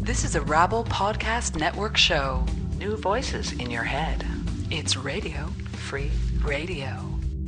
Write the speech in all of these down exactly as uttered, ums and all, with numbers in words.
This is a Rabble Podcast Network show. New voices in your head. It's Radio Free Radio.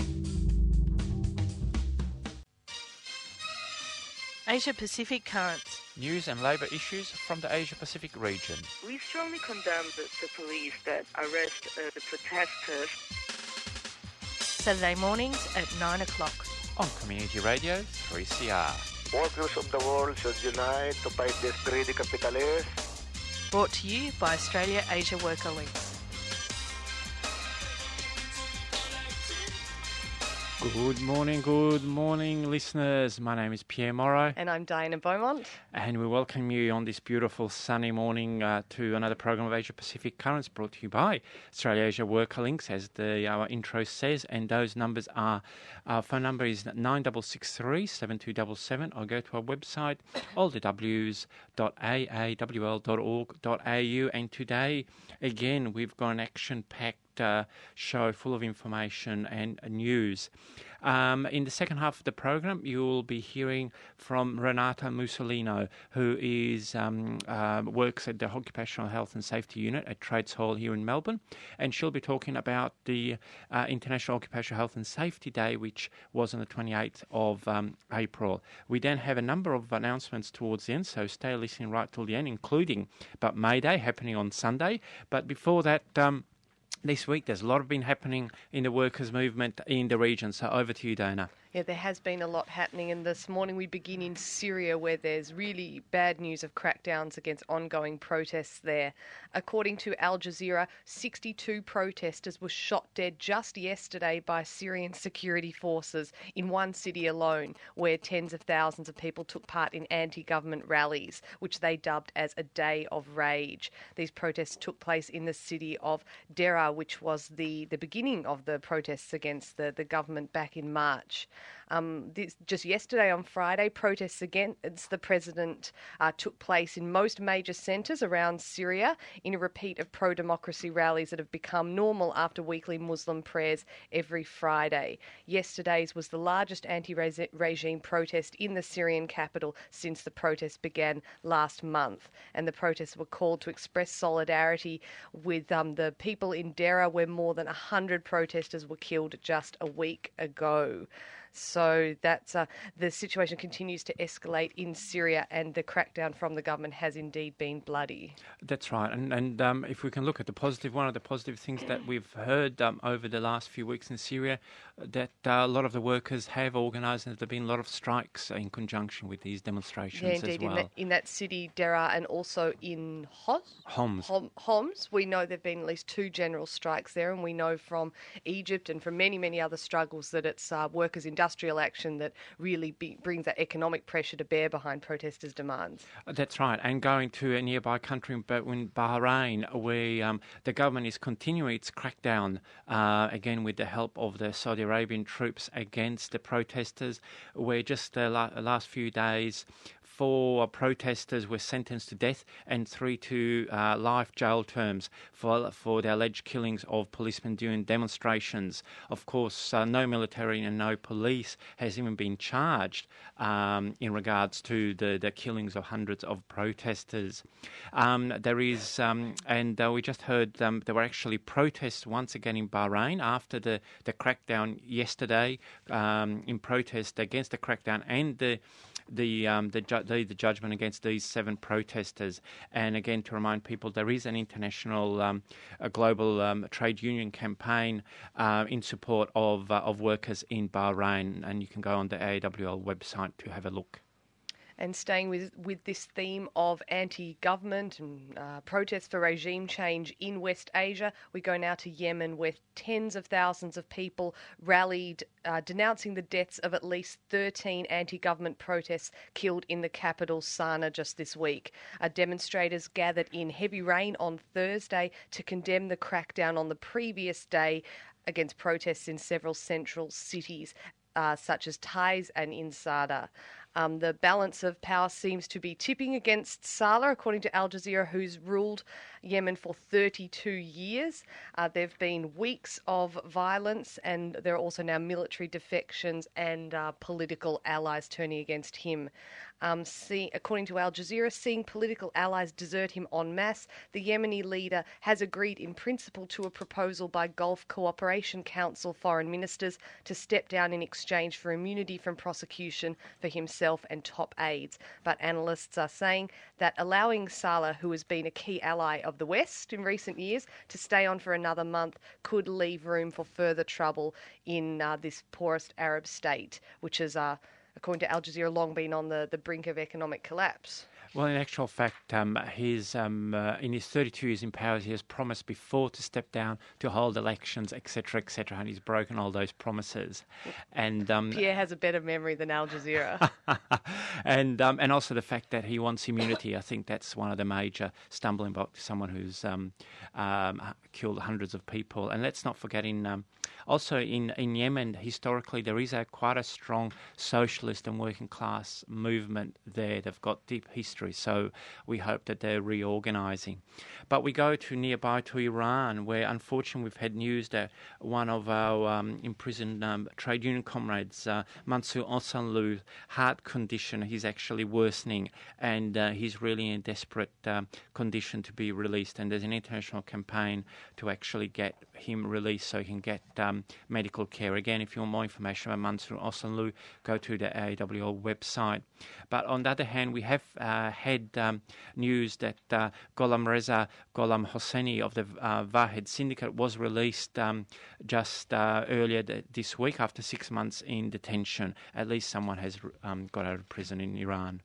Asia-Pacific Currents. News and labour issues from the Asia-Pacific region. We strongly condemn the, the police that arrest uh, the protesters. Saturday mornings at nine o'clock. On Community Radio three C R. Workers of the world should unite to fight this greedy capitalists. Brought to you by Australia Asia Worker Links. Good morning, good morning, listeners. My name is Pierre Morrow. And I'm Diana Beaumont. And we welcome you on this beautiful sunny morning uh, to another program of Asia Pacific Currents brought to you by Australia Asia Worker Links, as the our intro says. And those numbers are, our phone number is nine six six three, seven two seven seven, or go to our website, all the w's dot a a w l dot org dot a u. And today, again, we've got an action-packed Uh, show full of information and uh, news. Um, in the second half of the program, you'll be hearing from Renata Mussolino, who is um, uh, works at the Occupational Health and Safety Unit at Trades Hall here in Melbourne, and she'll be talking about the uh, International Occupational Health and Safety Day, which was on the twenty-eighth of um, April. We then have a number of announcements towards the end, so stay listening right till the end, including about May Day happening on Sunday. But before that, um, this week, there's a lot of been happening in the workers' movement in the region. So over to you, Dana. Yeah, there has been a lot happening, and this morning we begin in Syria, where there's really bad news of crackdowns against ongoing protests there. According to Al Jazeera, sixty-two protesters were shot dead just yesterday by Syrian security forces in one city alone, where tens of thousands of people took part in anti-government rallies, which they dubbed as a day of rage. These protests took place in the city of Deraa, which was the, the beginning of the protests against the, the government back in March. Um, this, just yesterday on Friday, protests against the president uh, took place in most major centres around Syria in a repeat of pro-democracy rallies that have become normal after weekly Muslim prayers every Friday. Yesterday's was the largest anti-regime protest in the Syrian capital since the protests began last month, and the protests were called to express solidarity with um, the people in Deraa, where more than one hundred protesters were killed just a week ago. So that's uh, the situation continues to escalate in Syria, and the crackdown from the government has indeed been bloody. That's right. And, and um, if we can look at the positive, one of the positive things that we've heard um, over the last few weeks in Syria, that uh, a lot of the workers have organised, and there have been a lot of strikes in conjunction with these demonstrations yeah, indeed, as well. In that, in that city, Deraa, and also in Homs, Homs. Hom- Homs, we know there have been at least two general strikes there, and we know from Egypt and from many, many other struggles that it's uh, workers' industrial action that really be, brings that economic pressure to bear behind protesters' demands. That's right, and going to a nearby country in Bahrain, where um, the government is continuing its crackdown, uh, again with the help of the Saudi Arabian troops against the protesters, where just the la- last few days, four protesters were sentenced to death and three to uh, life jail terms for for the alleged killings of policemen during demonstrations. Of course, uh, no military and no police has even been charged um, in regards to the, the killings of hundreds of protesters. Um, there is, um, and uh, we just heard um, there were actually protests once again in Bahrain after the, the crackdown yesterday, um, in protest against the crackdown and the the um, the, ju- the the judgment against these seven protesters. And again, to remind people, there is an international, um, a global um, trade union campaign uh, in support of uh, of workers in Bahrain, and you can go on the A W L website to have a look. And staying with, with this theme of anti-government and uh, protests for regime change in West Asia, we go now to Yemen, where tens of thousands of people rallied uh, denouncing the deaths of at least thirteen anti-government protests killed in the capital, Sana'a, just this week. Uh, demonstrators gathered in heavy rain on Thursday to condemn the crackdown on the previous day against protests in several central cities, uh, such as Taiz and in Sada. Um, the balance of power seems to be tipping against Saleh, according to Al Jazeera, who's ruled Yemen for thirty-two years. Uh, there have been weeks of violence, and there are also now military defections and uh, political allies turning against him. Um, see, according to Al Jazeera, seeing political allies desert him en masse, the Yemeni leader has agreed in principle to a proposal by Gulf Cooperation Council foreign ministers to step down in exchange for immunity from prosecution for himself and top aides. But analysts are saying that allowing Saleh, who has been a key ally of the West in recent years, to stay on for another month could leave room for further trouble in uh, this poorest Arab state, which has, uh, according to Al Jazeera, long been on the, the brink of economic collapse. Well, in actual fact, um, he's um, uh, in his thirty-two years in power, he has promised before to step down, to hold elections, et cetera, et cetera, and he's broken all those promises. And um, Pierre has a better memory than Al Jazeera. and um, and also the fact that he wants immunity. I think that's one of the major stumbling blocks to someone who's um, um, killed hundreds of people. And let's not forget, in um, also in, in Yemen, historically, there is a quite a strong socialist and working class movement there. They've got deep history. So we hope that they're reorganising. But we go to nearby to Iran, where unfortunately we've had news that one of our um, imprisoned um, trade union comrades, uh, Mansour Osanlu's heart condition, he's actually worsening, and uh, he's really in desperate um, condition to be released. And there's an international campaign to actually get him released so he can get um, medical care. Again, if you want more information about Mansour Osanlu, go to the A W O website. But on the other hand, we have uh, had um, news that uh, Gholam Reza Gholam Hosseini of the uh, Wahed Syndicate was released um, just uh, earlier th- this week after six months in detention. At least someone has um, got out of prison in Iran.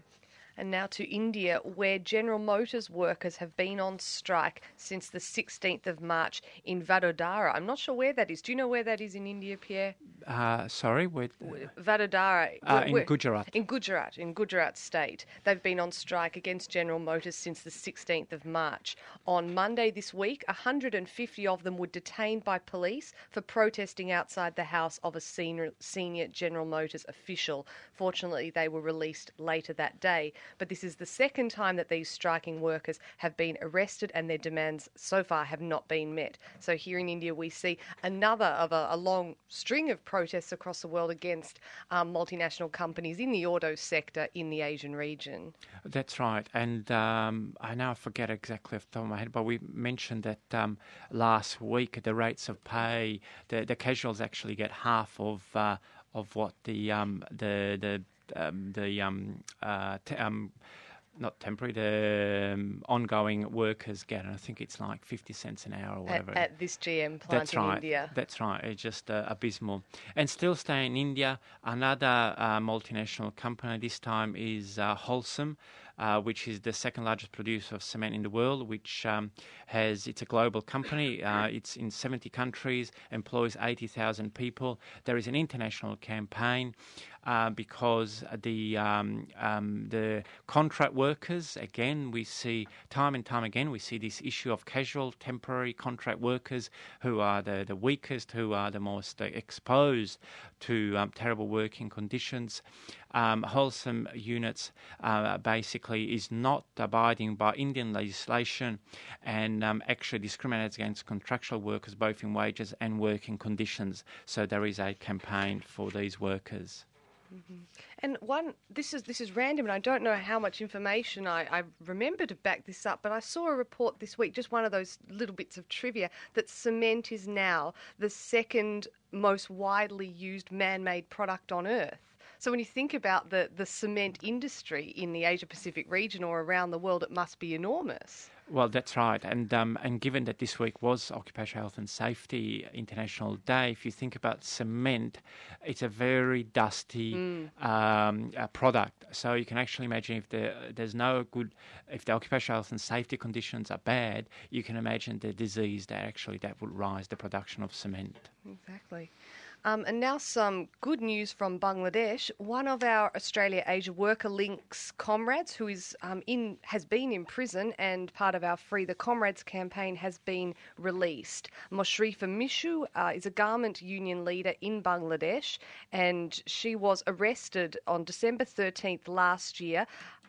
And now to India, where General Motors workers have been on strike since the sixteenth of March in Vadodara. I'm not sure where that is. Do you know where that is in India, Pierre? Uh, sorry? Where, Vadodara. uh, where, in where, Gujarat. In Gujarat, in Gujarat state. They've been on strike against General Motors since the sixteenth of March. On Monday this week, one hundred fifty of them were detained by police for protesting outside the house of a senior, senior General Motors official. Fortunately, they were released later that day. But this is the second time that these striking workers have been arrested and their demands so far have not been met. So here in India, we see another of a, a long string of protests across the world against um, multinational companies in the auto sector in the Asian region. That's right. And um, I now forget exactly off the top of my head, but we mentioned that um, last week the rates of pay, the, the casuals actually get half of uh, of what the um, the the Um, the um, uh, t- um, not temporary, the um, ongoing workers get, and I think it's like fifty cents an hour or whatever. At, at this G M plant That's in right. India. That's right. It's just uh, abysmal. And still staying in India, another uh, multinational company, this time is uh, Holcim, uh, which is the second largest producer of cement in the world, which um, has, it's a global company. Uh, it's in seventy countries, employs eighty thousand people. There is an international campaign uh, because the um, um, the contract workers, again, we see time and time again, we see this issue of casual, temporary contract workers who are the, the weakest, who are the most uh, exposed to um, terrible working conditions. Um, Holcim units uh, basically is not abiding by Indian legislation and um, actually discriminates against contractual workers both in wages and working conditions. So there is a campaign for these workers. Mm-hmm. And one, this is this is random, and I don't know how much information I, I remember to back this up, but I saw a report this week, just one of those little bits of trivia, that cement is now the second most widely used man-made product on Earth. So when you think about the, the cement industry in the Asia-Pacific region or around the world, it must be enormous. Well, that's right. And um, and given that this week was Occupational Health and Safety International Day, if you think about cement, it's a very dusty mm. um, uh, product. So you can actually imagine if the, there's no good, if the occupational health and safety conditions are bad, you can imagine the disease that actually that would rise the production of cement. Exactly. Um, and now some good news from Bangladesh. One of our Australia Asia Worker Links comrades who is um, in has been in prison and part of our Free the Comrades campaign has been released. Moshrifa Mishu uh, is a garment union leader in Bangladesh, and she was arrested on December thirteenth last year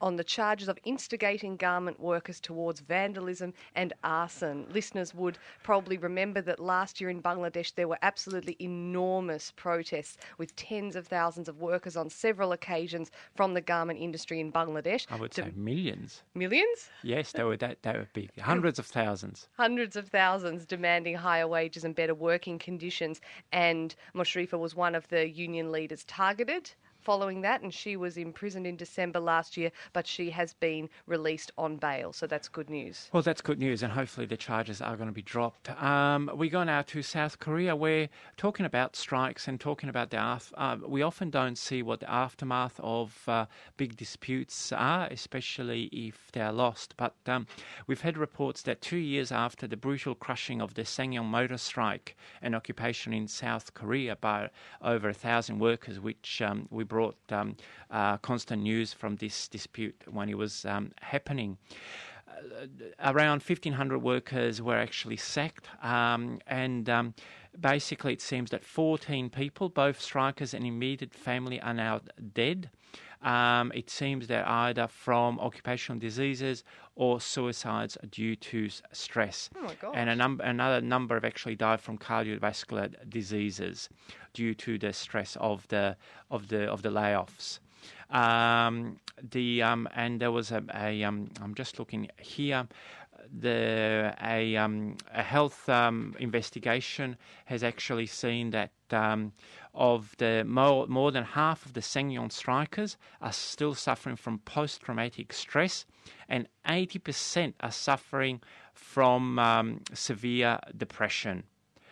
on the charges of instigating garment workers towards vandalism and arson. Listeners would probably remember that last year in Bangladesh there were absolutely enormous protests with tens of thousands of workers on several occasions from the garment industry in Bangladesh. I would to say millions. Millions? Yes, they were that, they were big. Hundreds of thousands. Hundreds of thousands demanding higher wages and better working conditions. And Mushrifa was one of the union leaders targeted following that, and she was imprisoned in December last year, but she has been released on bail, so that's good news. Well, that's good news, and hopefully the charges are going to be dropped. Um, we go now to South Korea, where talking about strikes and talking about the af- uh, we often don't see what the aftermath of uh, big disputes are, especially if they are lost. But um, we've had reports that two years after the brutal crushing of the Ssangyong motor strike and occupation in South Korea by over a thousand workers, which um, we brought um, uh, constant news from this dispute when it was um, happening. Uh, around fifteen hundred workers were actually sacked, um, and um, basically it seems that fourteen people, both strikers and immediate family, are now dead. Um, it seems they're either from occupational diseases or suicides due to s- stress. Oh my gosh. And a num- another number have actually died from cardiovascular diseases due to the stress of the of the of the layoffs. Um, the um, and there was a, a um, I'm just looking here. The a um, a health um, investigation has actually seen that um, of the more more than half of the Ssangyong strikers are still suffering from post-traumatic stress, and eighty percent are suffering from um, severe depression.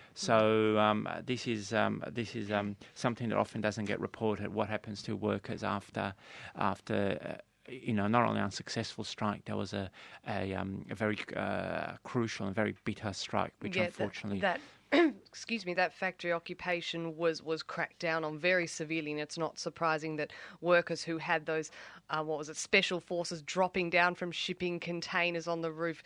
So um, this is um, this is um, something that often doesn't get reported. What happens to workers after after uh, you know, not only unsuccessful strike, there was a a, um, a very uh, crucial and very bitter strike, which Yeah, unfortunately. That, that excuse me, that factory occupation was, was cracked down on very severely, and it's not surprising that workers who had those, uh, what was it, special forces dropping down from shipping containers on the roof,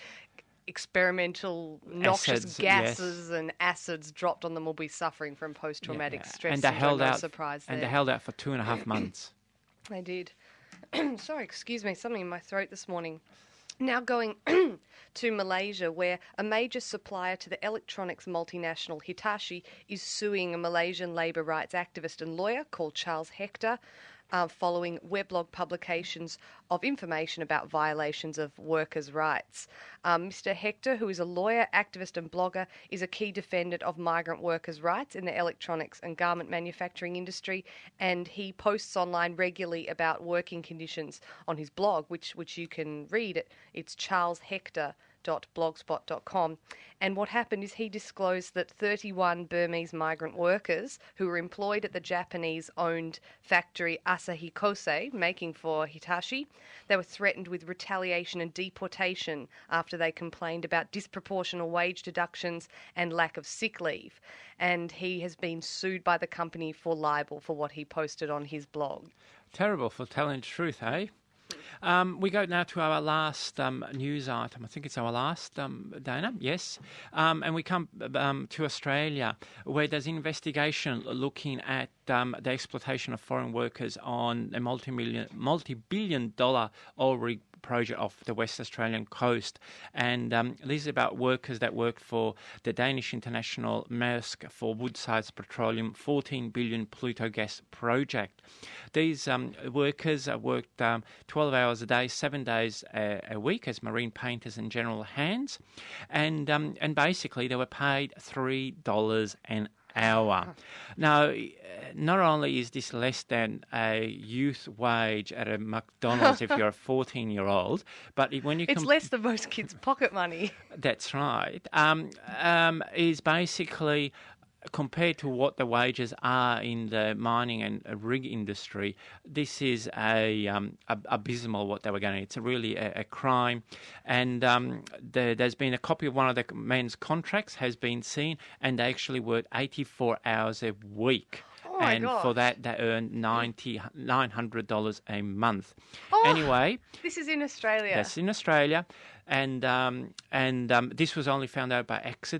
experimental noxious Acids, gases yes. and acids dropped on them, will be suffering from post-traumatic Yeah. stress and they syndrome. held No out, surprise and there. they held out for two and a half months. They did. Sorry, excuse me, something in my throat this morning. Now going to Malaysia, where a major supplier to the electronics multinational Hitachi is suing a Malaysian labour rights activist and lawyer called Charles Hector, uh, following weblog publications of information about violations of workers' rights. Um, Mister Hector, who is a lawyer, activist and blogger, is a key defendant of migrant workers' rights in the electronics and garment manufacturing industry, and he posts online regularly about working conditions on his blog, which which you can read it. It's charles hector dot blogspot dot com. And what happened is he disclosed that thirty-one Burmese migrant workers who were employed at the Japanese-owned factory Asahi Kosei, making for Hitachi, they were threatened with retaliation and deportation after they complained about disproportionate wage deductions and lack of sick leave. And he has been sued by the company for libel for what he posted on his blog. Terrible for telling the truth, eh? Um, we go now to our last um, news item. I think it's our last, um, Dana, yes. Um, and we come um, to Australia, where there's an investigation looking at um, the exploitation of foreign workers on a multi-million, multi-billion dollar oil rig project off the West Australian coast. And um, this is about workers that worked for the Danish international Maersk for Woodside's Petroleum fourteen billion Pluto gas project. These um, workers worked um, twelve hours a day, seven days a, a week as marine painters and general hands. And, um, and basically they were paid three dollars an hour. Now, not only is this less than a youth wage at a McDonald's if you're a fourteen-year-old, but when you It's com- less than most kids' pocket money. That's right. Um, um, is basically compared to what the wages are in the mining and rig industry, this is a, um, a abysmal what they were getting. It's a really a, a crime, and um, the, there's been a copy of one of the men's contracts has been seen, and they actually work eighty-four hours a week. Oh my and gosh. for that, they earn ninety, nine hundred dollars a month. Oh, anyway, this is in Australia. that's in Australia, and um, and um, this was only found out by accident.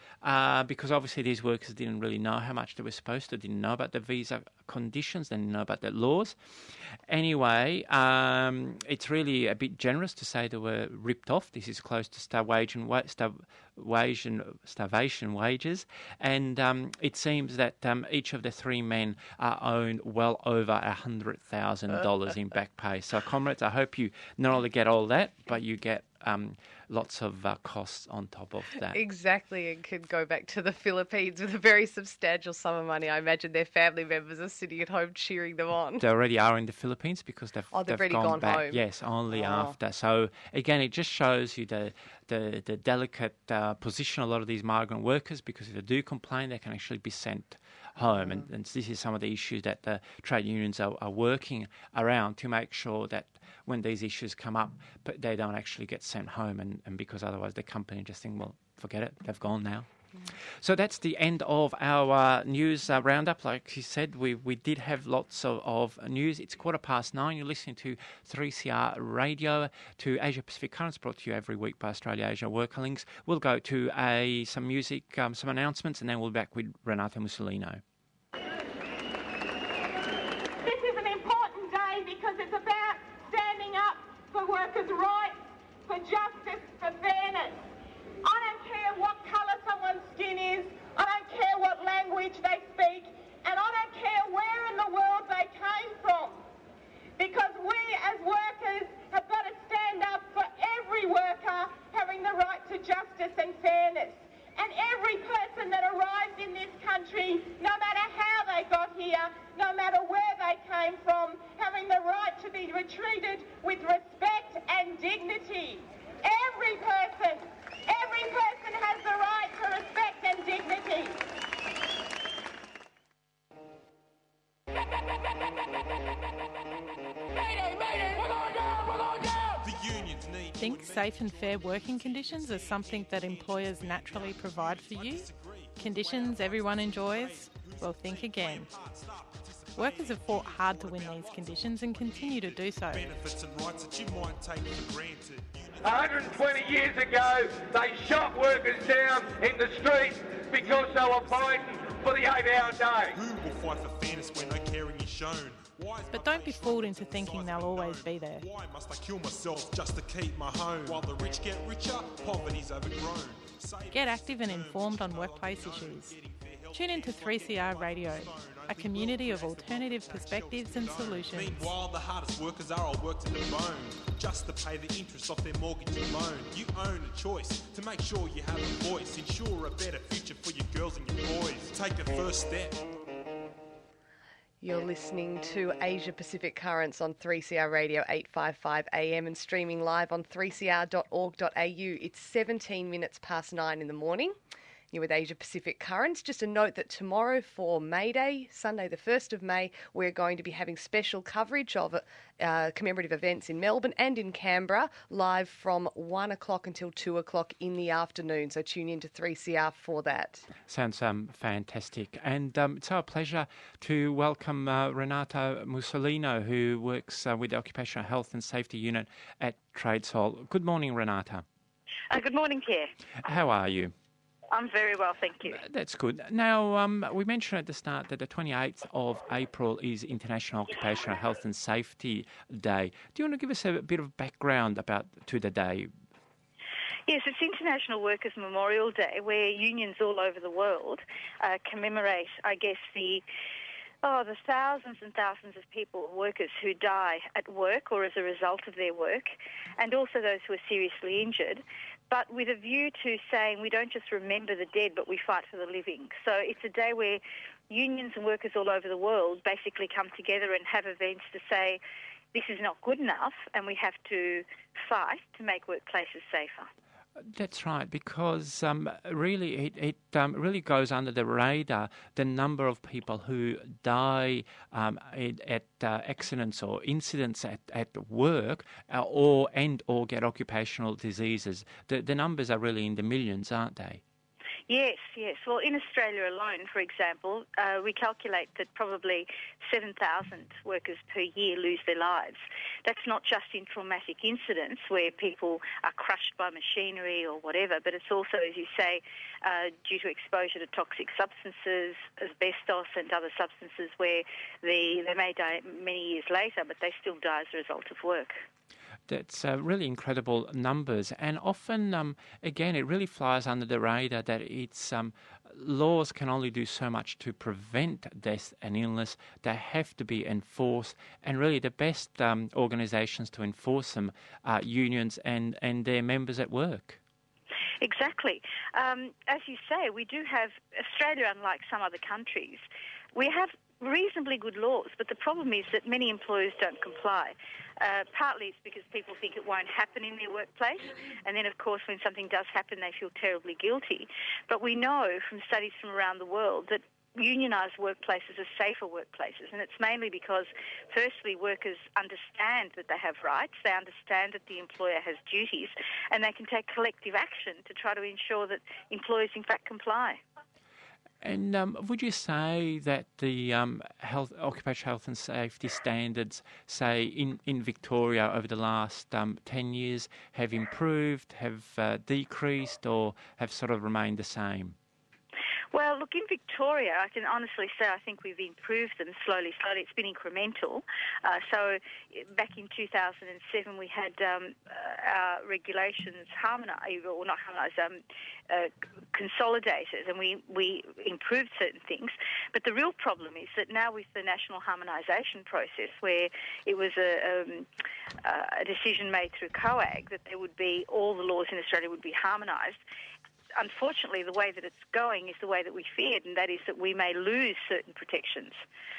uh, because obviously these workers didn't really know how much they were supposed to, didn't know about the visa conditions, they didn't know about the laws. Anyway, um, it's really a bit generous to say they were ripped off. This is close to starvation, wa- star- wage and starvation wages, and um, it seems that um, each of the three men are owed well over a hundred thousand dollars in back pay. So, comrades, I hope you not only get all that, but you get um, lots of uh, costs on top of that. Exactly, and could go back to the Philippines with a very substantial sum of money. I imagine their family members are sitting at home cheering them on. They already are in the Philippines because they've, oh, they've, they've already gone, gone back. home. Yes, only oh. after. So again, it just shows you the the, the delicate uh, position of a lot of these migrant workers, because if they do complain, they can actually be sent home. Mm. And, and this is some of the issues that the trade unions are, are working around to make sure that when these issues come up, but they don't actually get sent home, and, and because otherwise the company just think, well, forget it, they've gone now. Mm. So that's the end of our uh, news uh, roundup. Like you said, we, we did have lots of, of news. It's quarter past nine. You're listening to three C R Radio, to Asia Pacific Currents, brought to you every week by Australia Asia Worker Links. We'll go to a some music, um, some announcements, and then we'll be back with Renata Mussolino. This is an important day because it's about standing up for workers' rights, for justice, for fairness. I don't care what colour someone's skin is, I don't care what language they speak, and I don't care where in the world they came from. Because we as workers have got to stand up for every worker having the right to justice and fairness. And every person that arrives in this country, no matter how they got here, no matter where they came from, having the right to be treated with respect and dignity. Every person, every person has the right to respect and dignity. Mayday, mayday, we're going down, we're going down! The unions need... Think safe and fair working conditions are something that employers naturally provide for you? Conditions everyone enjoys? Well, think again. Workers have fought hard to win these conditions and continue to do so. one hundred twenty years ago, they shot workers down in the street because they were fighting for the eight-hour day. Who will fight for fairness when no caring is shown? But don't be fooled into thinking they'll always be there. Why must I kill myself just to keep my home? While the rich get richer, poverty's overgrown. Get active and informed on workplace issues. Tune into three C R Radio, a community of alternative perspectives and solutions. Meanwhile, the hardest workers are all worked to the bone, just to pay the interest of their mortgage and loan. You own a choice to make sure you have a voice. Ensure a better future for your girls and your boys. Take the first step. You're listening to Asia Pacific Currents on three C R Radio eight fifty-five A M and streaming live on three c r dot org dot a u. It's seventeen minutes past nine in the morning. You're with Asia Pacific Currents. Just a note that tomorrow for May Day, Sunday the first of May, we're going to be having special coverage of uh, commemorative events in Melbourne and in Canberra, live from one o'clock until two o'clock in the afternoon. So tune in to three C R for that. Sounds um, fantastic. And um, it's our pleasure to welcome uh, Renata Mussolino, who works uh, with the Occupational Health and Safety Unit at Tradesol. Good morning, Renata. Uh, good morning, Pierre. How are you? I'm very well, thank you. That's good. Now, um, we mentioned at the start that the twenty-eighth of April is International Occupational Health and Safety Day. Do you want to give us a bit of background about to the day? Yes, it's International Workers' Memorial Day, where unions all over the world uh, commemorate, I guess, the oh, the thousands and thousands of people, workers who die at work or as a result of their work, and also those who are seriously injured, but with a view to saying we don't just remember the dead, but we fight for the living. So it's a day where unions and workers all over the world basically come together and have events to say this is not good enough and we have to fight to make workplaces safer. That's right, because um, really it, it um, really goes under the radar, the number of people who die um, at, at uh, accidents or incidents at, at work uh, or and or get occupational diseases. The, the numbers are really in the millions, aren't they? Yes, yes. Well, in Australia alone, for example, uh, we calculate that probably seven thousand workers per year lose their lives. That's not just in traumatic incidents where people are crushed by machinery or whatever, but it's also, as you say, uh, due to exposure to toxic substances, asbestos and other substances where the, they may die many years later, but they still die as a result of work. That's uh, really incredible numbers, and often, um, again, it really flies under the radar that it's um, laws can only do so much to prevent death and illness. They have to be enforced, and really the best um, organisations to enforce them are unions and, and their members at work. Exactly. Um, as you say, we do have, Australia, unlike some other countries, we have reasonably good laws, but the problem is that many employers don't comply. Uh, partly it's because people think it won't happen in their workplace, and then, of course, when something does happen, they feel terribly guilty. But we know from studies from around the world that unionised workplaces are safer workplaces, and it's mainly because, firstly, workers understand that they have rights, they understand that the employer has duties, and they can take collective action to try to ensure that employers, in fact, comply. And um, would you say that the um, health, occupational health and safety standards, say, in, in Victoria over the last um, ten years have improved, have uh, decreased, or have sort of remained the same? Well, look, in Victoria, I can honestly say I think we've improved them slowly, slowly. It's been incremental. Uh, so back in two thousand seven, we had um, uh, our regulations harmonised, or not harmonised, um, uh, consolidated, and we, we improved certain things. But the real problem is that now with the national harmonisation process, where it was a, um, a decision made through COAG that there would be, all the laws in Australia would be harmonised, unfortunately, the way that it's going is the way that we feared, and that is that we may lose certain protections.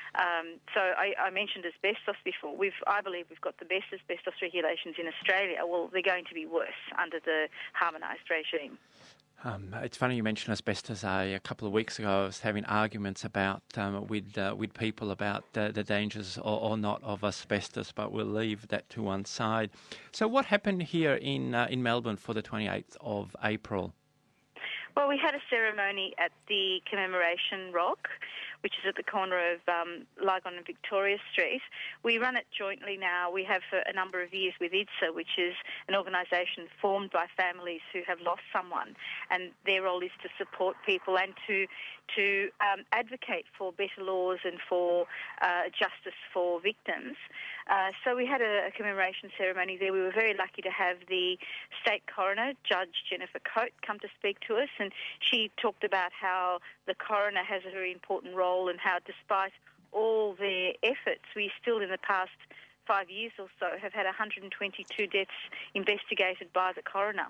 Um, so I, I mentioned asbestos before. We've, I believe we've got the best asbestos regulations in Australia. Well, they're going to be worse under the harmonised regime. Um, it's funny you mentioned asbestos. Uh, a couple of weeks ago, I was having arguments about um, with uh, with people about uh, the dangers or, or not of asbestos, but we'll leave that to one side. So, what happened here in uh, in Melbourne for the twenty-eighth of April? Well, we had a ceremony at the Commemoration Rock, which is at the corner of um, Lygon and Victoria Street. We run it jointly now. We have for a number of years with I D S A, which is an organisation formed by families who have lost someone, and their role is to support people and to to um, advocate for better laws and for uh, justice for victims. Uh, so we had a, a commemoration ceremony there. We were very lucky to have the State Coroner, Judge Jennifer Coate, come to speak to us, and she talked about how the coroner has a very important role and how despite all their efforts, we still in the past five years or so have had one hundred twenty-two deaths investigated by the coroner.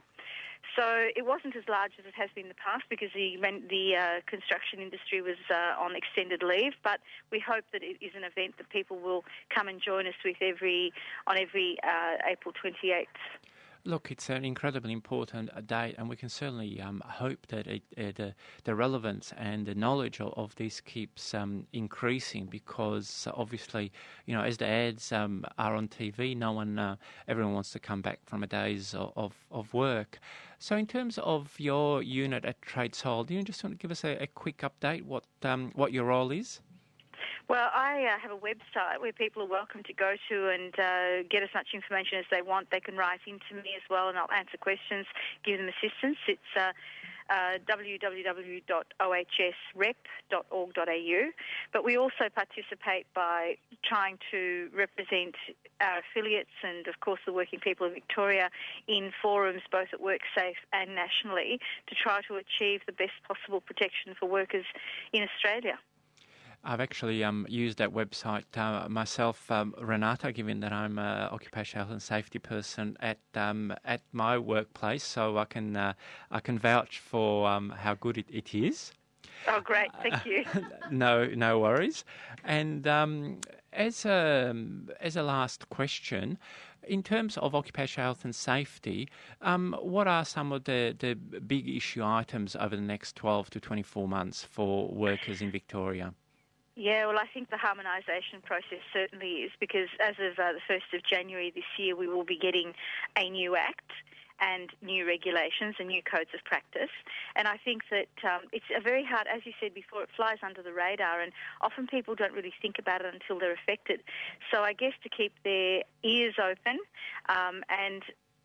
So it wasn't as large as it has been in the past because the the uh, construction industry was uh, on extended leave, but we hope that it is an event that people will come and join us with every on every uh, April twenty-eighth. Look, it's an incredibly important date, and we can certainly um, hope that it, uh, the, the relevance and the knowledge of, of this keeps um, increasing, because obviously, you know, as the ads um, are on T V, no one, uh, everyone wants to come back from a days of, of, of work. So, in terms of your unit at TradeSol, do you just want to give us a, a quick update what um, what your role is? Well, I uh, have a website where people are welcome to go to and uh, get as much information as they want. They can write into me as well, and I'll answer questions, give them assistance. It's uh, uh, w w w dot o h s rep dot org dot a u. But we also participate by trying to represent our affiliates and, of course, the working people of Victoria in forums both at WorkSafe and nationally to try to achieve the best possible protection for workers in Australia. I've actually um, used that website uh, myself, um, Renata, given that I'm an occupational health and safety person at um, at my workplace, so I can uh, I can vouch for um, how good it, it is. Oh, great! Thank you. no, no worries. And um, as a as a last question, in terms of occupational health and safety, um, what are some of the, the big issue items over the next twelve to twenty-four months for workers in Victoria? Yeah, well, I think the harmonisation process certainly is, because as of uh, the first of January this year, we will be getting a new act. and new regulations and new codes of practice. And I think that um, it's a very hard, as you said before, it flies under the radar, and often people don't really think about it until they're affected. So I guess to keep their ears open um, and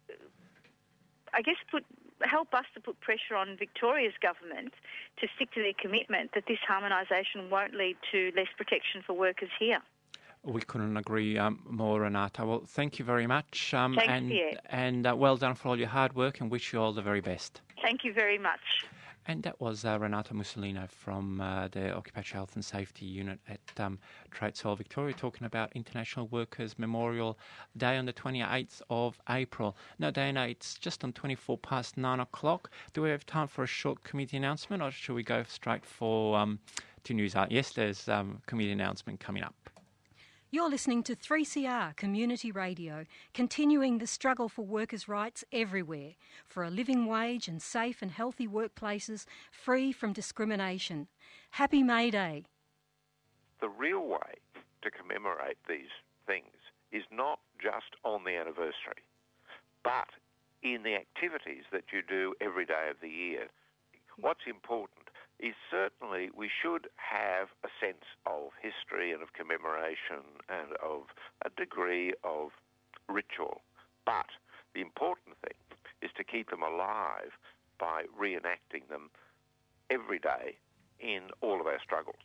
I guess put help us to put pressure on Victoria's government to stick to their commitment that this harmonisation won't lead to less protection for workers here. We couldn't agree um, more, Renata. Well, thank you very much. Um, Thanks, and Pierre. and uh, well done for all your hard work, and wish you all the very best. Thank you very much. And that was uh, Renata Mussolino from uh, the Occupational Health and Safety Unit at um, Trades Hall Victoria, talking about International Workers' Memorial Day on the twenty-eighth of April. Now, Dana, it's just on twenty-four past nine o'clock. Do we have time for a short committee announcement, or should we go straight for um, to news? Uh, yes, there's a um, committee announcement coming up. You're listening to three C R Community Radio, continuing the struggle for workers' rights everywhere, for a living wage and safe and healthy workplaces free from discrimination. Happy May Day. The real way to commemorate these things is not just on the anniversary, but in the activities that you do every day of the year. What's important is certainly we should have a sense of history and of commemoration and of a degree of ritual. But the important thing is to keep them alive by reenacting them every day in all of our struggles.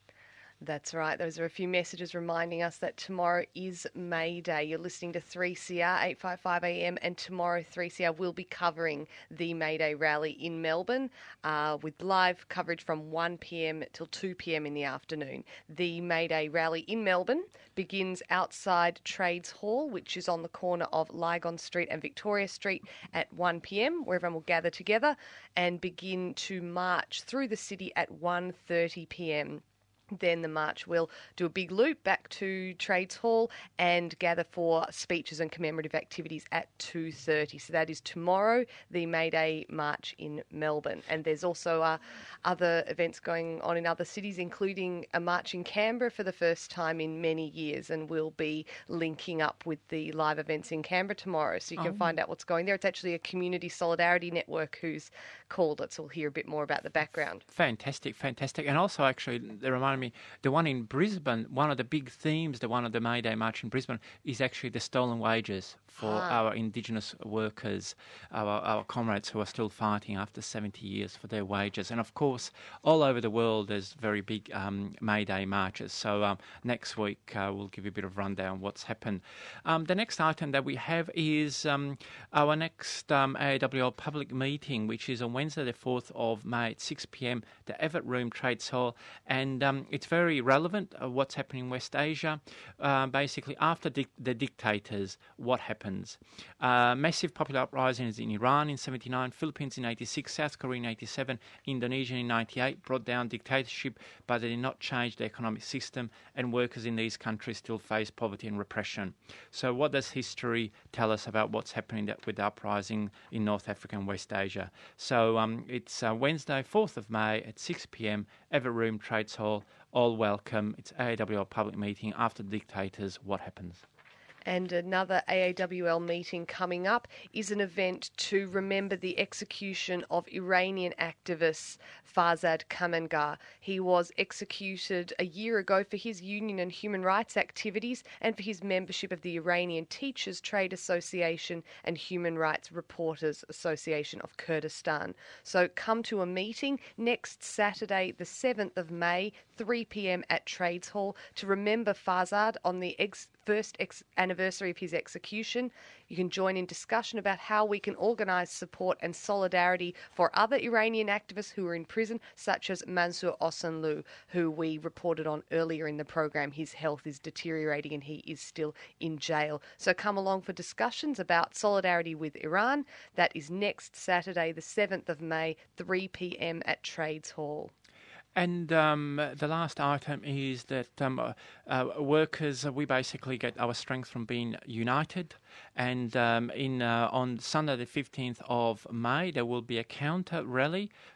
That's right. Those are a few messages reminding us that tomorrow is May Day. You're listening to three C R, eight fifty-five A M, and tomorrow three C R will be covering the May Day rally in Melbourne uh, with live coverage from one p m till two p m in the afternoon. The May Day rally in Melbourne begins outside Trades Hall, which is on the corner of Lygon Street and Victoria Street at one p m, where everyone will gather together and begin to march through the city at one thirty p m. Then the march will do a big loop back to Trades Hall and gather for speeches and commemorative activities at two thirty. So that is tomorrow, the May Day march in Melbourne. And there's also uh, other events going on in other cities, including a march in Canberra for the first time in many years. And we'll be linking up with the live events in Canberra tomorrow, so you can oh. find out what's going there. It's actually a community solidarity network who's called it, so we'll hear a bit more about the background. Fantastic, fantastic. And also, actually, they remind me, the one in Brisbane, one of the big themes, the one of the May Day March in Brisbane, is actually the stolen wages for ah. our Indigenous workers, our, our comrades who are still fighting after seventy years for their wages. And of course, all over the world, there's very big um, May Day marches. So um, next week, uh, we'll give you a bit of rundown of what's happened. Um, the next item that we have is um, our next um, A A W L public meeting, which is on Wednesday, the fourth of May at six p m, the Everett Room Trades Hall. And um, it's very relevant uh, what's happening in West Asia. Uh, basically, after di- the dictators, what happens? Uh, massive popular uprisings in Iran in seventy-nine, Philippines in eighty-six, South Korea in eighty-seven, Indonesia in ninety-eight, brought down dictatorship, but they did not change the economic system, and workers in these countries still face poverty and repression. So what does history tell us about what's happening that, with the uprising in North Africa and West Asia? So um, it's uh, Wednesday, fourth of May at six p m, Everett Room Trades Hall. All welcome. It's A A W L public meeting. After the dictators, what happens? And another A A W L meeting coming up is an event to remember the execution of Iranian activist Farzad Kamangar. He was executed a year ago for his union and human rights activities and for his membership of the Iranian Teachers Trade Association and Human Rights Reporters Association of Kurdistan. So come to a meeting next Saturday, the seventh of May, three p m at Trades Hall, to remember Farzad on the ex- first ex- anniversary of his execution. You can join in discussion about how we can organise support and solidarity for other Iranian activists who are in prison, such as Mansour Osanlu, who we reported on earlier in the program. His health is deteriorating and he is still in jail. So come along for discussions about solidarity with Iran. That is next Saturday, the seventh of May, three p m at Trades Hall. And um, the last item is that um, uh, uh, workers, uh, we basically get our strength from being united. And um, in uh, on Sunday the fifteenth of May, there will be a counter rally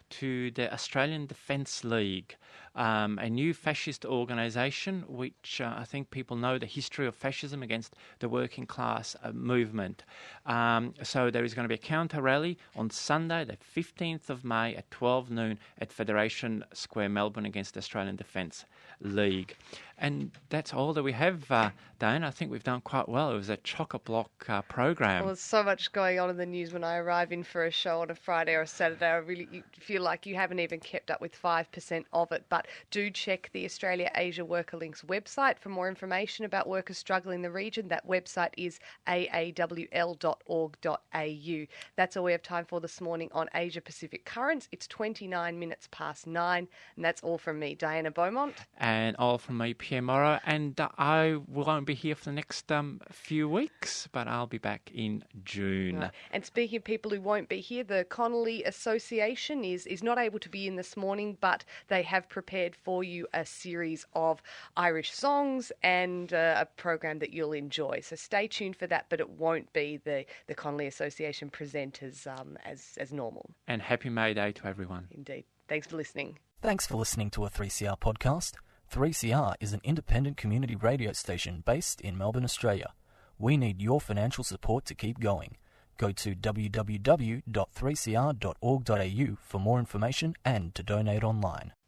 to the Australian Defence League, um, a new fascist organisation which uh, I think people know the history of fascism against the working class uh, movement. Um, so there is going to be a counter rally on Sunday, the fifteenth of May at twelve noon at Federation Square, Melbourne, against the Australian Defence League. And that's all that we have, uh, Diane. I think we've done quite well. It was a chock-a-block uh, program. Well, there's so much going on in the news when I arrive in for a show on a Friday or a Saturday. I really feel like you haven't even kept up with five percent of it. But do check the Australia Asia Worker Links website for more information about workers struggling in the region. That website is a a w l dot org dot a u. That's all we have time for this morning on Asia Pacific Currents. It's twenty-nine minutes past nine, and that's all from me, Diana Beaumont. And all from me, Pierre Morrow. And uh, I won't be here for the next um, few weeks, but I'll be back in June. Right. And speaking of people who won't be here, the Connolly Association is, is not able to be in this morning, but they have prepared for you a series of Irish songs and uh, a program that you'll enjoy. So stay tuned for that, but it won't be the, the Connolly Association presenters um, as, as normal. And happy May Day to everyone. Indeed. Thanks for listening. Thanks for listening to a three C R podcast. three C R is an independent community radio station based in Melbourne, Australia. We need your financial support to keep going. Go to w w w dot three c r dot org dot a u for more information and to donate online.